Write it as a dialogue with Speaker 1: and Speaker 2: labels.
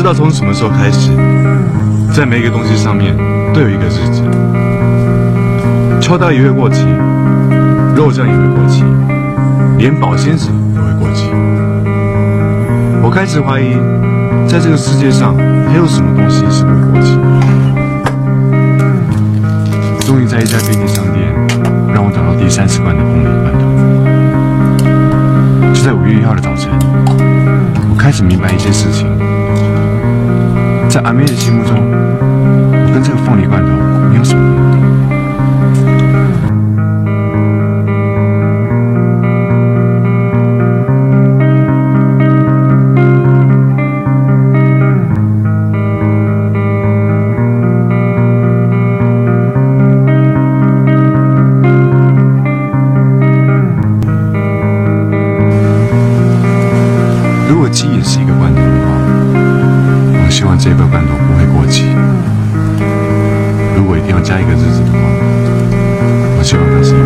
Speaker 1: 知道从什么时候开始，在每一个东西上面都有一个日子。秋刀也会过期，肉酱也会过期，连保鲜纸都会过期。我开始怀疑，在这个世界上还有什么东西是不会过期的。终于在一家便利商店，让我找到第30罐的凤梨罐头。就在5月1号的早晨，我开始明白一件事情。在阿妹的心目中，我跟这个凤梨罐头没有什么不同。如果鸡也是一个罐头的话，我希望这个罐头不会过期。如果一定要加一个日子的话，我希望它是